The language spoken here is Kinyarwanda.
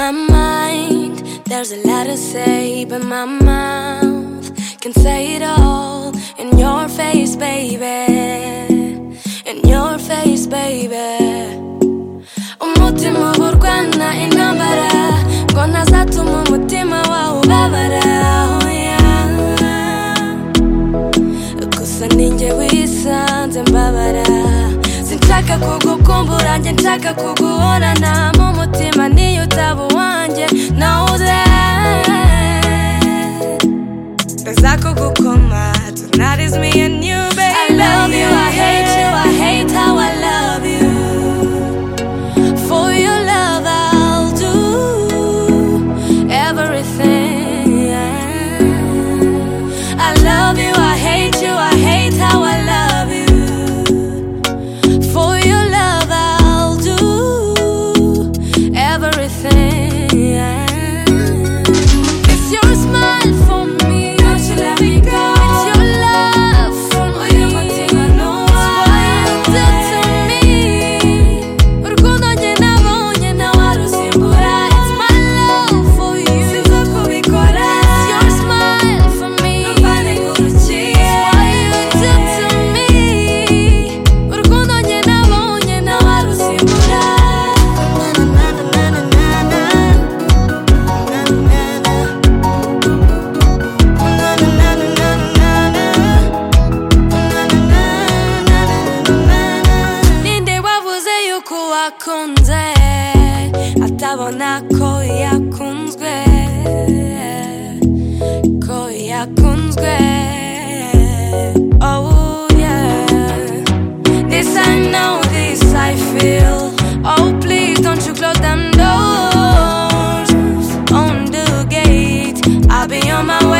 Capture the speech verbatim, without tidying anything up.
my mind, there's a lot to say, but my mouth can say it all. In your face, baby. In your face, baby. umutima uburwana intambara ngo ntazatuma umutima wawe ubabara. Oh yeah. Gusa ninjye wisanze mbabara. Sinshaka kugukumbura njye nshaka kuguhorana mu mutima niyo utaba uwanjye. Know that ndaza kugukoma. Tonight is me and you, baby. I love you, I hate you, I hate how I love you. For your love I'll do everything. I love you, I hate you, I hate how I love you. For your love I'll do everything. It's your smile for me. Don't you let me go. It's your love for me. It's what you do to me. Urukundo njye nabonye ntawarusimbura. It's my love for you. Sinza kubikora. It's your smile for me. Nobody ngurukiye. It's what you do to me. Urukundo njye nabonye ntawarusimbura. Na na na na na na na. Na na na na. Ninde wavuze yuko wakunze atabona ko yakunzwe, ko yakunzwe. Oh yeah. This I know, this I feel. Oh please don't you close them doors on the gate. I'll be on my way.